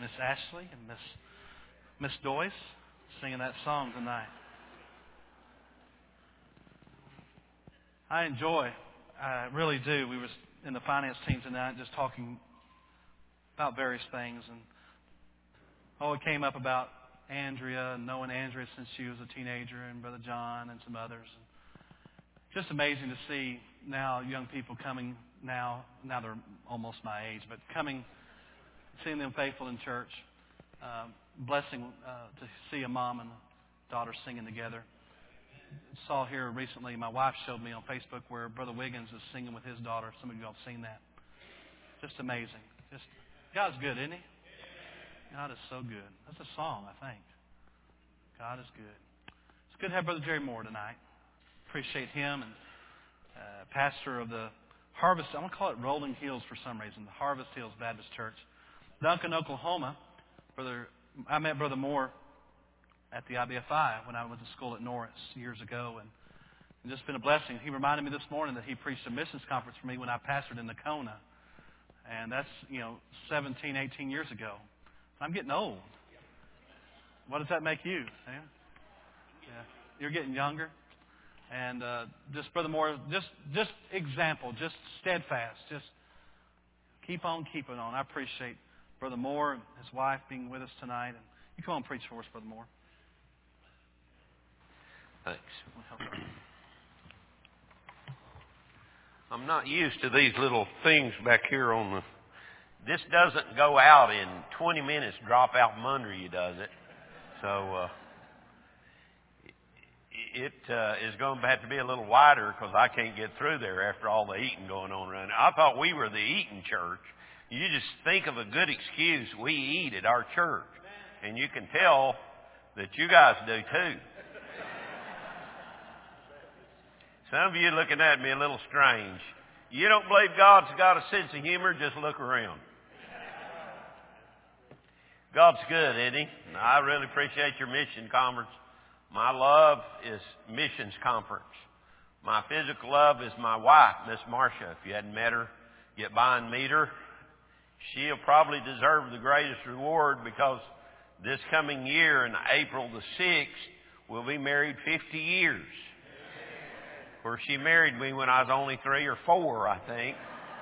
Miss Ashley and Miss Doyce singing that song tonight. I really do. We were in the finance team tonight just talking about various things, and it came up about Andrea, and knowing Andrea since she was a teenager, and Brother John and some others. Just amazing to see now young people coming now they're almost my age, but seeing them faithful in church. Blessing to see a mom and a daughter singing together. Saw here recently, my wife showed me on Facebook where Brother Wiggins is singing with his daughter. Some of you all have seen that. Just amazing. God's good, isn't He? God is so good. That's a song, I think. God is good. It's good to have Brother Jerry Moore tonight. Appreciate him, and pastor of the Harvest. I want to call it Rolling Hills for some reason. The Harvest Hills Baptist Church, Duncan, Oklahoma. I met Brother Moore at the IBFI when I went to school at Norris years ago, and it's just been a blessing. He reminded me this morning that he preached a missions conference for me when I pastored in Nakona, and that's 17, 18 years ago. I'm getting old. What does that make you, Sam? Yeah, you're getting younger, and just Brother Moore, just example, just steadfast, just keep on keeping on. I appreciate Brother Moore and his wife being with us tonight. And you come on and preach for us, Brother Moore. Thanks. I'm not used to these little things back here on this doesn't go out in 20 minutes, drop out from under you, does it? So it is going to have to be a little wider because I can't get through there after all the eating going on around here. I thought we were the eating church. You just think of a good excuse. We eat at our church. And you can tell that you guys do too. Some of you looking at me a little strange. You don't believe God's got a sense of humor? Just look around. God's good, isn't He? And I really appreciate your mission conference. My love is missions conference. My physical love is my wife, Miss Marcia. If you hadn't met her, get by and meet her. She'll probably deserve the greatest reward because this coming year, in April the 6th, we'll be married 50 years. Where she married me when I was only 3 or 4, I think.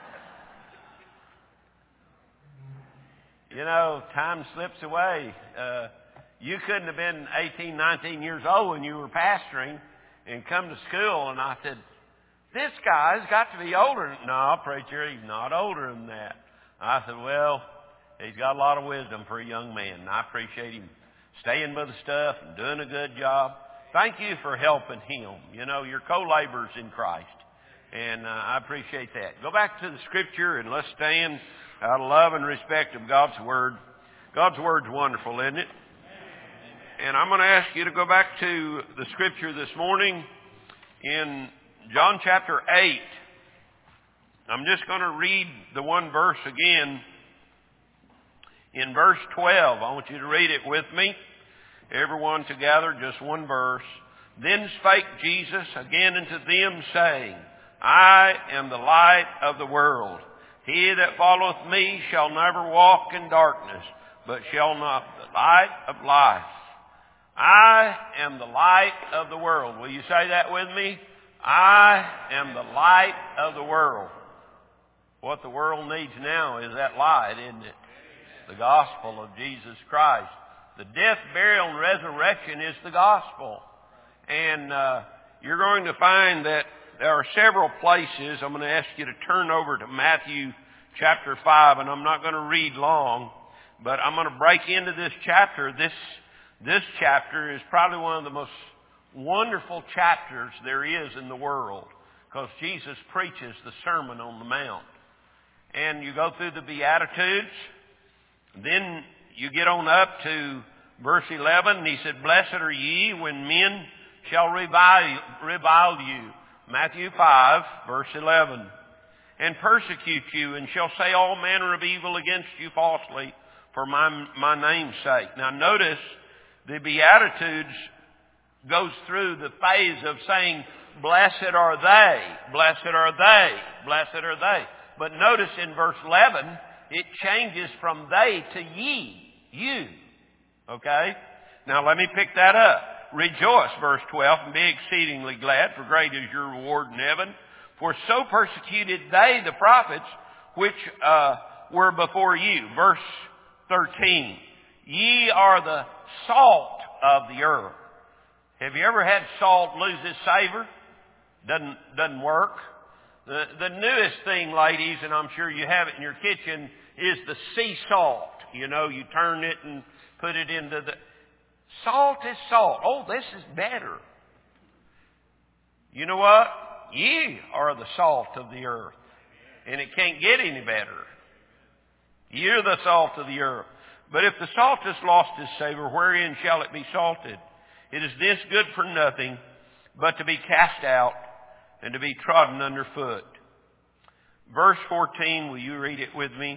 Time slips away. You couldn't have been 18, 19 years old when you were pastoring and come to school, and I said, this guy's got to be older. No, preacher, he's not older than that. I said, well, he's got a lot of wisdom for a young man, and I appreciate him staying with the stuff and doing a good job. Thank you for helping him. You're co-laborers in Christ, and I appreciate that. Go back to the Scripture, and let's stand out of love and respect of God's Word. God's Word's wonderful, isn't it? And I'm going to ask you to go back to the Scripture this morning in John chapter 8. I'm just going to read the one verse again. In verse 12, I want you to read it with me. Everyone together, just one verse. Then spake Jesus again unto them, saying, I am the light of the world. He that followeth me shall never walk in darkness, but shall not the light of life. I am the light of the world. Will you say that with me? I am the light of the world. What the world needs now is that light, isn't it? The gospel of Jesus Christ. The death, burial, and resurrection is the gospel. And you're going to find that there are several places. I'm going to ask you to turn over to Matthew chapter 5, and I'm not going to read long, but I'm going to break into this chapter. This chapter is probably one of the most wonderful chapters there is in the world because Jesus preaches the Sermon on the Mount. And you go through the Beatitudes. Then you get on up to verse 11, and he said, Blessed are ye when men shall revile you. Matthew 5, verse 11. And persecute you, and shall say all manner of evil against you falsely for my name's sake. Now notice, the Beatitudes goes through the phase of saying, Blessed are they, blessed are they, blessed are they. But notice in verse 11, it changes from they to ye. You. Okay? Now let me pick that up. Rejoice, verse 12, and be exceedingly glad, for great is your reward in heaven. For so persecuted they the prophets which were before you. Verse 13. Ye are the salt of the earth. Have you ever had salt lose its savor? Doesn't work. The newest thing, ladies, and I'm sure you have it in your kitchen, is the sea salt. You know, you turn it and put it into the... Salt is salt. Oh, this is better. You know what? Ye are the salt of the earth. And it can't get any better. You're the salt of the earth. But if the salt has lost its savor, wherein shall it be salted? It is this good for nothing, but to be cast out and to be trodden under foot. Verse 14, will you read it with me?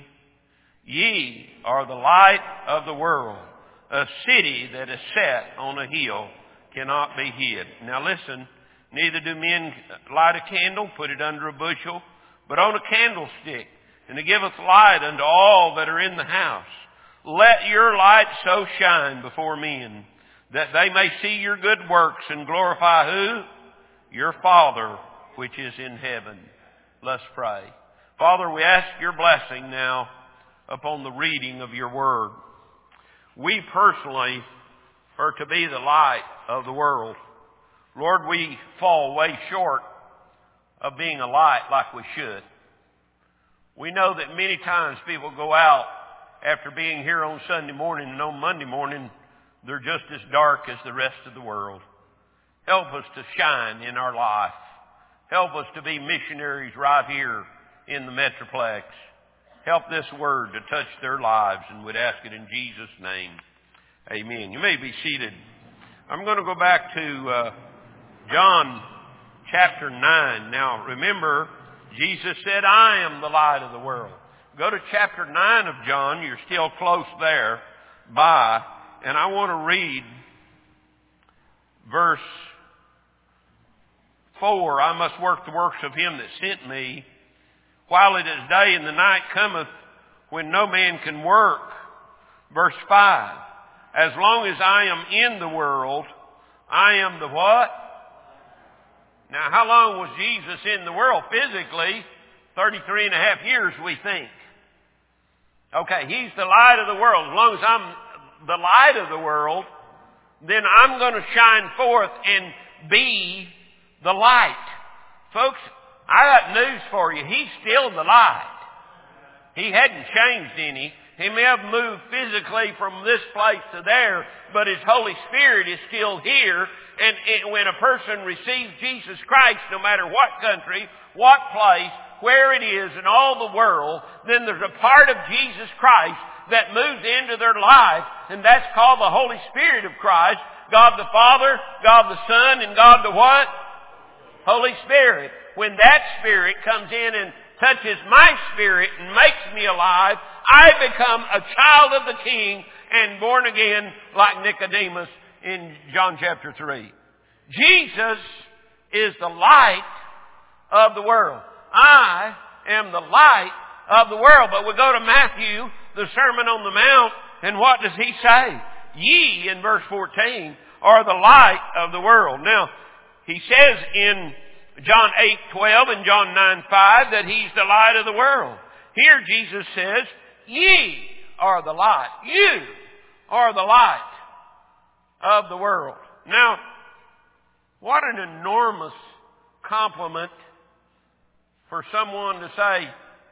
Ye are the light of the world. A city that is set on a hill cannot be hid. Now listen, neither do men light a candle, put it under a bushel, but on a candlestick, and it giveth light unto all that are in the house. Let your light so shine before men, that they may see your good works and glorify who? Your Father which is in heaven. Let's pray. Father, we ask your blessing now upon the reading of your word. We personally are to be the light of the world. Lord, we fall way short of being a light like we should. We know that many times people go out after being here on Sunday morning, and on Monday morning they're just as dark as the rest of the world. Help us to shine in our life. Help us to be missionaries right here in the Metroplex. Help this word to touch their lives, and we'd ask it in Jesus' name. Amen. You may be seated. I'm going to go back to John chapter 9. Now, remember, Jesus said, I am the light of the world. Go to chapter 9 of John. You're still close there by. And I want to read verse 4. I must work the works of him that sent me, while it is day and the night cometh when no man can work. Verse 5. As long as I am in the world, I am the what? Now, how long was Jesus in the world physically? 33 and a half years, we think. Okay, he's the light of the world. As long as I'm the light of the world, then I'm going to shine forth and be the light. Folks, I got news for you. He's still the light. He hadn't changed any. He may have moved physically from this place to there, but his Holy Spirit is still here. And when a person receives Jesus Christ, no matter what country, what place, where it is in all the world, then there's a part of Jesus Christ that moves into their life, and that's called the Holy Spirit of Christ. God the Father, God the Son, and God the what? Holy Spirit. When that Spirit comes in and touches my spirit and makes me alive, I become a child of the King and born again like Nicodemus in John chapter 3. Jesus is the light of the world. I am the light of the world. But we go to Matthew, the Sermon on the Mount, and what does he say? Ye, in verse 14, are the light of the world. Now, he says in John 8:12 and John 9:5 that he's the light of the world. Here Jesus says, ye are the light. You are the light of the world. Now, what an enormous compliment for someone to say,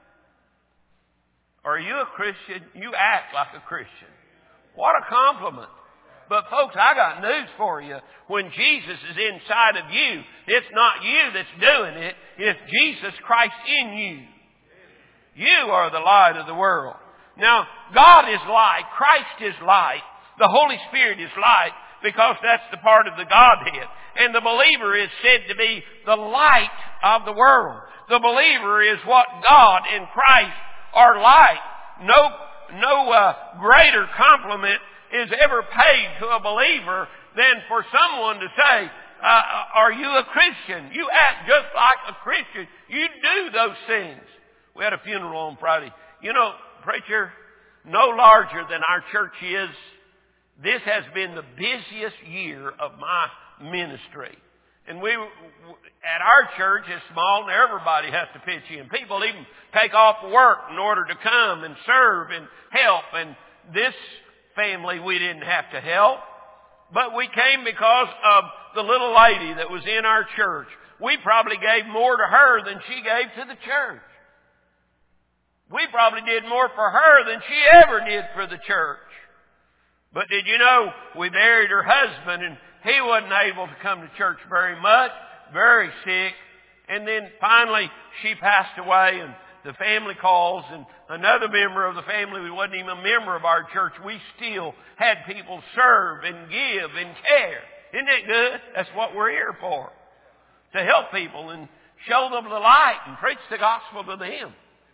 are you a Christian? You act like a Christian. What a compliment. But folks, I got news for you. When Jesus is inside of you, it's not you that's doing it. It's Jesus Christ in you. You are the light of the world. Now, God is light. Christ is light. The Holy Spirit is light, because that's the part of the Godhead. And the believer is said to be the light of the world. The believer is what God and Christ are like. No greater compliment is ever paid to a believer than for someone to say, are you a Christian? You act just like a Christian. You do those things. We had a funeral on Friday. You know, preacher, no larger than our church is, this has been the busiest year of my ministry. And we, at our church, is small and everybody has to pitch in. People even take off work in order to come and serve and help. And this family we didn't have to help. But we came because of the little lady that was in our church. We probably gave more to her than she gave to the church. We probably did more for her than she ever did for the church. But did you know we buried her husband and he wasn't able to come to church very much, very sick. And then finally she passed away and the family calls and another member of the family who wasn't even a member of our church, we still had people serve and give and care. Isn't that good? That's what we're here for. To help people and show them the light and preach the gospel to them.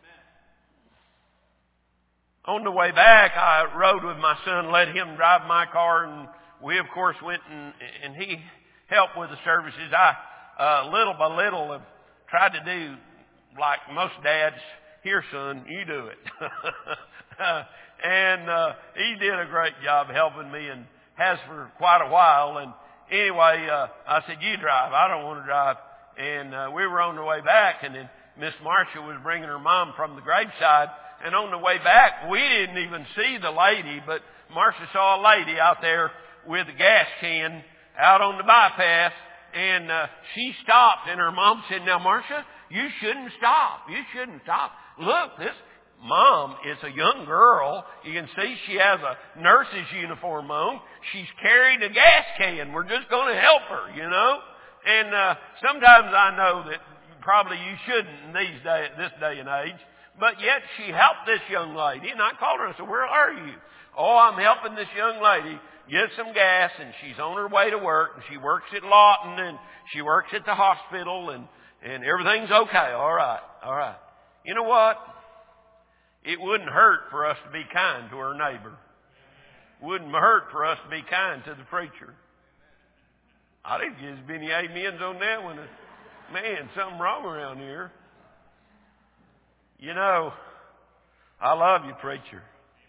On the way back, I rode with my son, let him drive my car, and we, of course, went and he helped with the services. I, little by little, have tried to do like most dads. Here, son, you do it. And he did a great job helping me and has for quite a while. And anyway, I said, you drive. I don't want to drive. And we were on the way back, and then Miss Marcia was bringing her mom from the graveside. And on the way back, we didn't even see the lady, but Marcia saw a lady out there with a gas can out on the bypass. And she stopped, and her mom said, now, Marcia, you shouldn't stop. You shouldn't stop. Look, this mom is a young girl. You can see she has a nurse's uniform on. She's carrying a gas can. We're just going to help her, you know. And sometimes I know that probably you shouldn't in this day and age. But yet she helped this young lady. And I called her and I said, where are you? Oh, I'm helping this young lady get some gas, and she's on her way to work, and she works at Lawton, and she works at the hospital, and everything's okay. All right, all right. You know what? It wouldn't hurt for us to be kind to our neighbor. Wouldn't hurt for us to be kind to the preacher. I didn't get as many amens on that one. Man, something wrong around here. You know, I love you, preacher.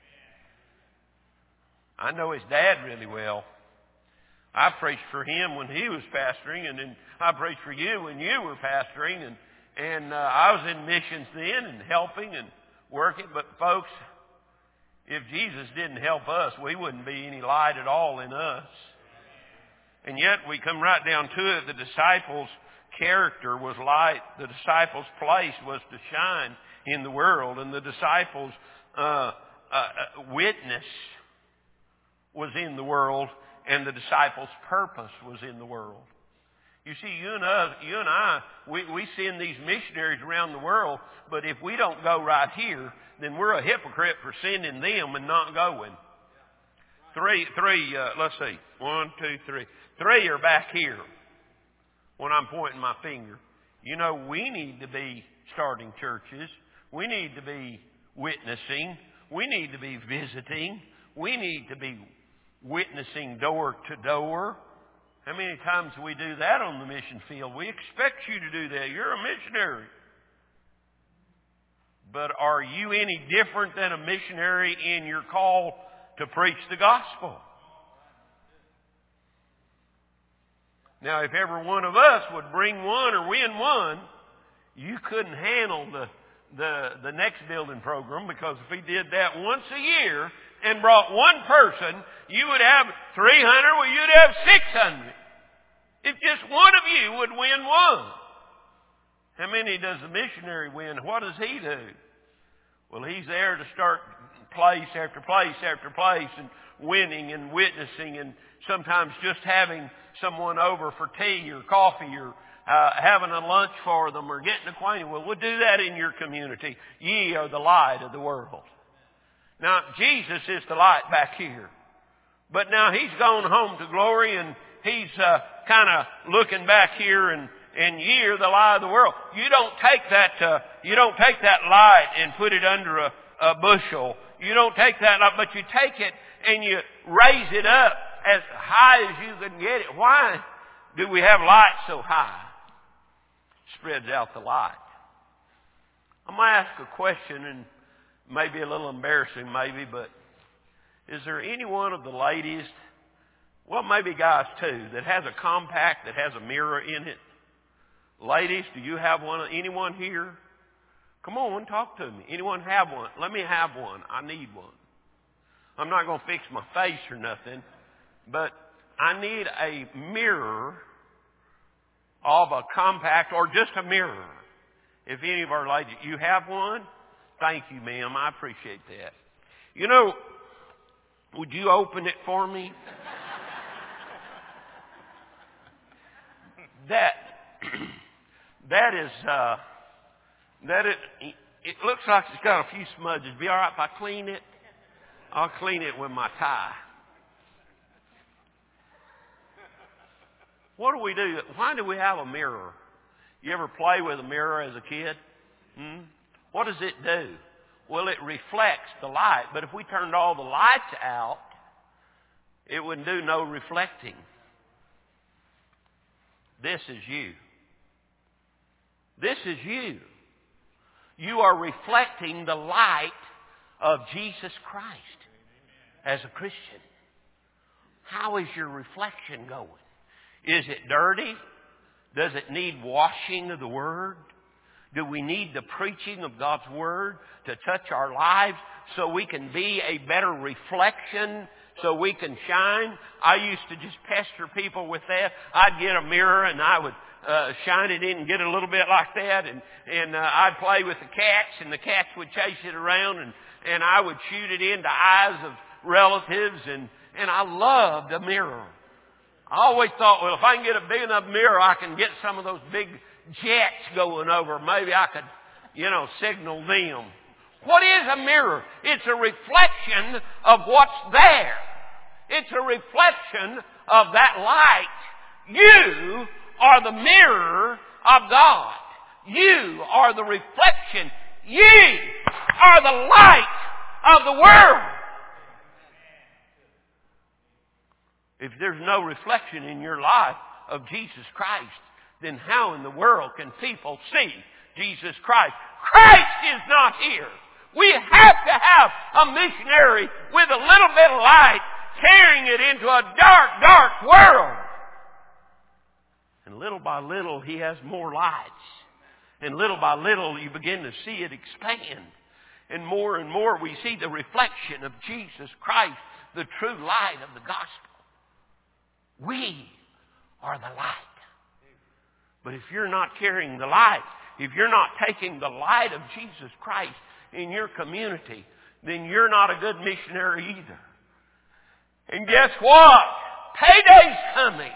I know his dad really well. I preached for him when he was pastoring, and then I preached for you when you were pastoring, and I was in missions then and helping and working. But folks, if Jesus didn't help us, we wouldn't be any light at all in us. And yet we come right down to it. The disciples' character was light. The disciples' place was to shine in the world, and the disciples' witness was in the world, and the disciples' purpose was in the world. You see, you and I, we send these missionaries around the world, but if we don't go right here, then we're a hypocrite for sending them and not going. Three, let's see. 1, 2, 3. 3 are back here when I'm pointing my finger. You know, we need to be starting churches. We need to be witnessing. We need to be visiting. We need to be witnessing door to door. How many times do we do that on the mission field? We expect you to do that. You're a missionary. But are you any different than a missionary in your call to preach the gospel? Now, if every one of us would bring one or win one, you couldn't handle the next building program, because if he did that once a year and brought one person, you would have 300, well, you'd have 600. If just one of you would win one. How many does the missionary win? What does he do? Well, he's there to start place after place after place and winning and witnessing, and sometimes just having someone over for tea or coffee or having a lunch for them or getting acquainted. Well, we'll do that in your community. Ye are the light of the world. Now, Jesus is the light back here. But now he's gone home to glory, and he's kind of looking back here, and ye are the light of the world. You don't take that light and put it under a bushel. You don't take that light, but you take it and you raise it up as high as you can get it. Why do we have light so high? Spreads out the light. I'm going to ask a question, and maybe a little embarrassing maybe, but is there any one of the ladies, well maybe guys too, that has a compact that has a mirror in it? Ladies, do you have one? Anyone here? Come on, talk to me. Anyone have one? Let me have one. I need one. I'm not going to fix my face or nothing, but I need a mirror of a compact or just a mirror. If any of our ladies, you have one? Thank you, ma'am. I appreciate that. You know, would you open it for me? It looks like it's got a few smudges. Be all right if I clean it? I'll clean it with my tie. What do we do? Why do we have a mirror? You ever play with a mirror as a kid? What does it do? Well, it reflects the light. But if we turned all the lights out, it wouldn't do no reflecting. This is you. This is you. You are reflecting the light of Jesus Christ as a Christian. How is your reflection going? Is it dirty? Does it need washing of the Word? Do we need the preaching of God's Word to touch our lives so we can be a better reflection, so we can shine? I used to just pester people with that. I'd get a mirror and I would shine it in and get a little bit like that, and I'd play with the cats, and the cats would chase it around, and I would shoot it into eyes of relatives, and I loved a mirror. I always thought, well, if I can get a big enough mirror, I can get some of those big jets going over. Maybe I could, signal them. What is a mirror? It's a reflection of what's there. It's a reflection of that light. You are the mirror of God. You are the reflection. Ye are the light of the world. If there's no reflection in your life of Jesus Christ, then how in the world can people see Jesus Christ? Christ is not here. We have to have a missionary with a little bit of light carrying it into a dark, dark world. And little by little, he has more lights. And little by little, you begin to see it expand. And more we see the reflection of Jesus Christ, the true light of the gospel. We are the light. But if you're not carrying the light, if you're not taking the light of Jesus Christ in your community, then you're not a good missionary either. And guess what? Payday's coming.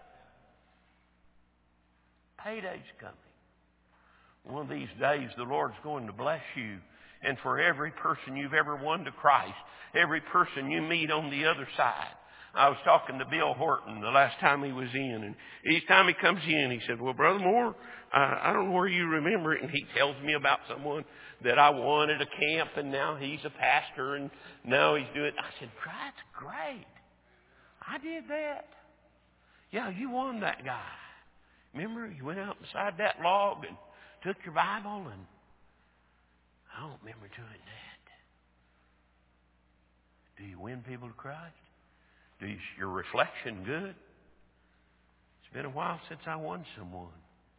Payday's coming. One of these days the Lord's going to bless you. And for every person you've ever won to Christ, every person you meet on the other side. I was talking to Bill Horton the last time he was in, and each time he comes in, he said, well, Brother Moore, I don't know where you remember it. And he tells me about someone that I won at a camp, and now he's a pastor, and now he's doing it. I said, that's great. I did that. Yeah, you won that guy. Remember, you went out beside that log and took your Bible, and I don't remember doing that. Do you win people to Christ? Is your reflection good? It's been a while since I won someone.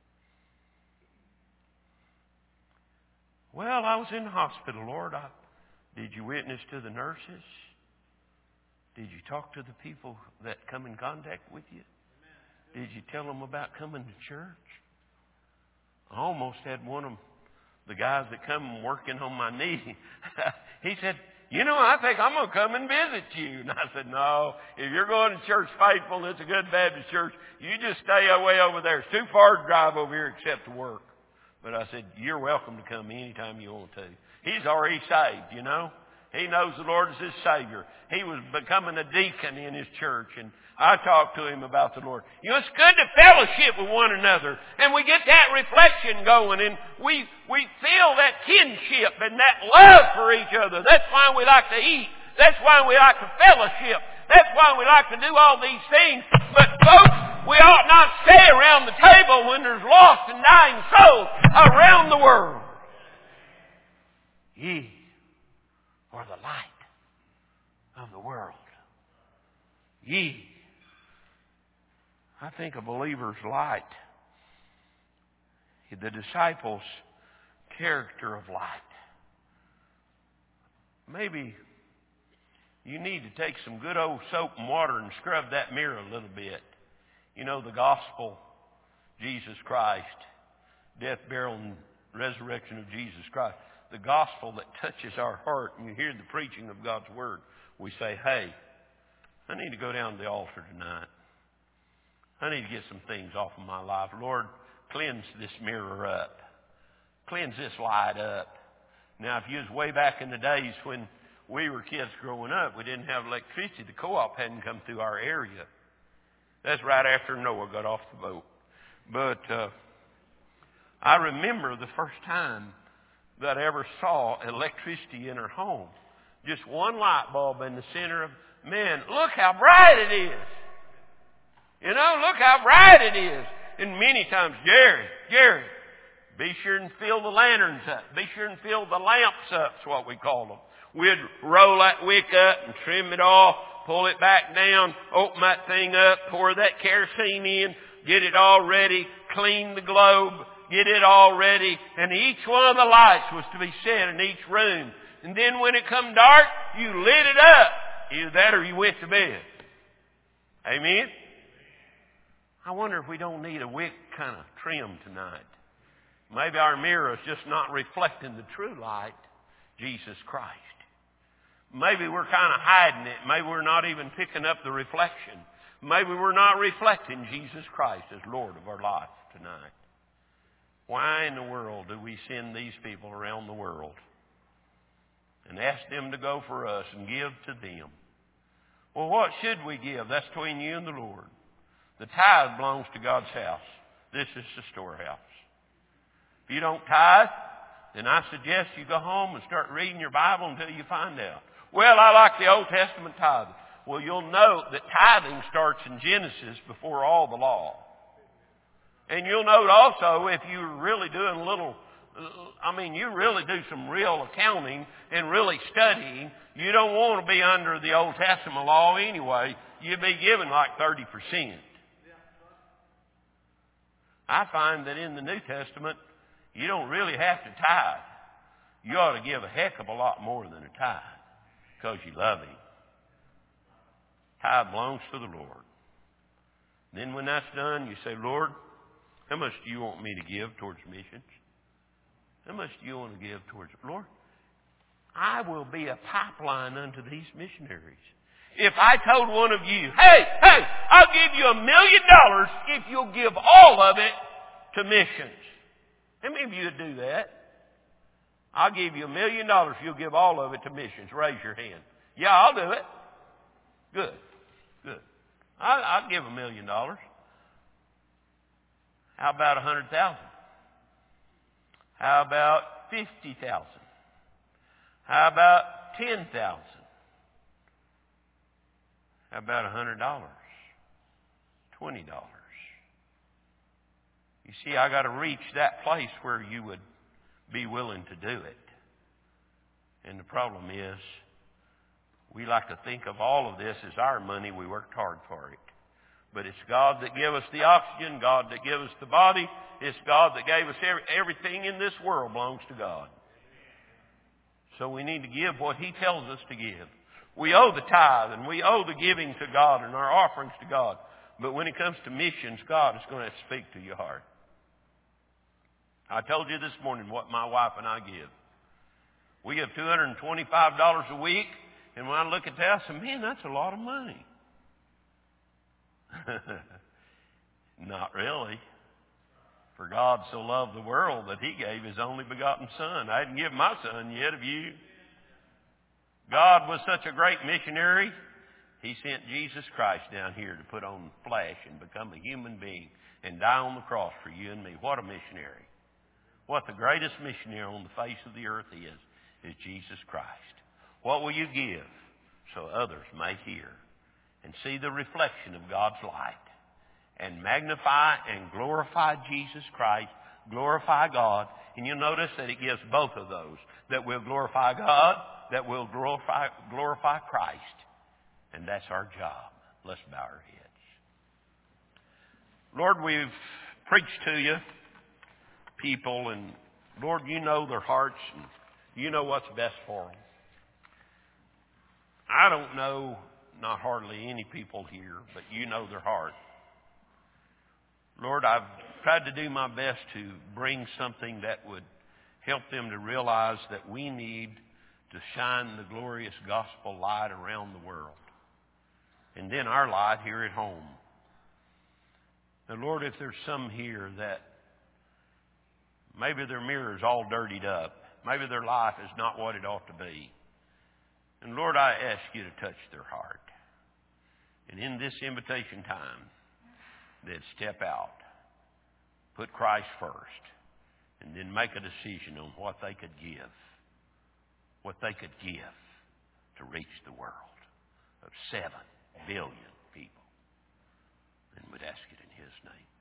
Well, I was in the hospital, Lord. Did you witness to the nurses? Did you talk to the people that come in contact with you? Did you tell them about coming to church? I almost had one of the guys that come working on my knee. He said, I think I'm going to come and visit you. And I said, no, if you're going to Church Faithful and it's a good Baptist church, you just stay away over there. It's too far to drive over here except to work. But I said, you're welcome to come anytime you want to. He's already saved, He knows the Lord is his Savior. He was becoming a deacon in his church, and I talked to him about the Lord. It's good to fellowship with one another, and we get that reflection going, and we feel that kinship and that love for each other. That's why we like to eat. That's why we like to fellowship. That's why we like to do all these things. But folks, we ought not stay around the table when there's lost and dying souls around the world. Ye are the light of the world. Ye. I think a believer's light, the disciples' character of light. Maybe you need to take some good old soap and water and scrub that mirror a little bit. You know, the gospel, Jesus Christ, death, burial, and resurrection of Jesus Christ. The gospel that touches our heart, and you hear the preaching of God's Word. We say, hey, I need to go down to the altar tonight. I need to get some things off of my life. Lord, cleanse this mirror up. Cleanse this light up. Now, if you was way back in the days when we were kids growing up, we didn't have electricity. The co-op hadn't come through our area. That's right after Noah got off the boat. But I remember the first time that I ever saw electricity in our home. Just one light bulb in the center of, man, look how bright it is. You know, look how bright it is. And many times, Jerry, be sure and fill the lanterns up. Be sure and fill the lamps up, is what we call them. We'd roll that wick up and trim it off, pull it back down, open that thing up, pour that kerosene in, get it all ready, clean the globe, get it all ready. And each one of the lights was to be set in each room. And then when it come dark, you lit it up. Either that or you went to bed. Amen? I wonder if we don't need a wick kind of trim tonight. Maybe our mirror is just not reflecting the true light, Jesus Christ. Maybe we're kind of hiding it. Maybe we're not even picking up the reflection. Maybe we're not reflecting Jesus Christ as Lord of our life tonight. Why in the world do we send these people around the world and ask them to go for us and give to them? Well, what should we give? That's between you and the Lord. The tithe belongs to God's house. This is the storehouse. If you don't tithe, then I suggest you go home and start reading your Bible until you find out. Well, I like the Old Testament tithing. Well, you'll note that tithing starts in Genesis before all the law. And you'll note also, if you're really doing you really do some real accounting and really studying, you don't want to be under the Old Testament law anyway. You'd be giving like 30%. I find that in the New Testament, you don't really have to tithe. You ought to give a heck of a lot more than a tithe because you love Him. Tithe belongs to the Lord. Then when that's done, you say, Lord, how much do you want me to give towards missions? How much do you want to give towards... Lord, I will be a pipeline unto these missionaries. If I told one of you, hey, I'll give you $1 million if you'll give all of it to missions. How many of you would do that? I'll give you $1 million if you'll give all of it to missions. Raise your hand. Yeah, I'll do it. Good. I'll give $1 million. How about 100,000? How about 50,000? How about 10,000? How about $100? $20? You see, I got to reach that place where you would be willing to do it. And the problem is, we like to think of all of this as our money. We worked hard for it. But it's God that gave us the oxygen, God that gave us the body. It's God that gave us everything in this world belongs to God. So we need to give what He tells us to give. We owe the tithe and we owe the giving to God and our offerings to God. But when it comes to missions, God is going to have to speak to your heart. I told you this morning what my wife and I give. We give $225 a week. And when I look at that, I say, man, that's a lot of money. Not really. For God so loved the world that He gave His only begotten Son. I hadn't given my Son yet, have you? God was such a great missionary, He sent Jesus Christ down here to put on flesh and become a human being and die on the cross for you and me. What a missionary. What the greatest missionary on the face of the earth is Jesus Christ. What will you give so others may hear and see the reflection of God's light and magnify and glorify Jesus Christ, glorify God? And you'll notice that it gives both of those, that we'll glorify God that will glorify Christ. And that's our job. Let's bow our heads. Lord, we've preached to you, people, and Lord, you know their hearts and you know what's best for them. I don't know, not hardly any people here, but you know their heart. Lord, I've tried to do my best to bring something that would help them to realize that we need to shine the glorious gospel light around the world. And then our light here at home. Now, Lord, if there's some here that maybe their mirror's all dirtied up, maybe their life is not what it ought to be. And Lord, I ask you to touch their heart. And in this invitation time, they'd step out, put Christ first, and then make a decision on what they could give to reach the world of 7 billion people. And we'd ask it in His name.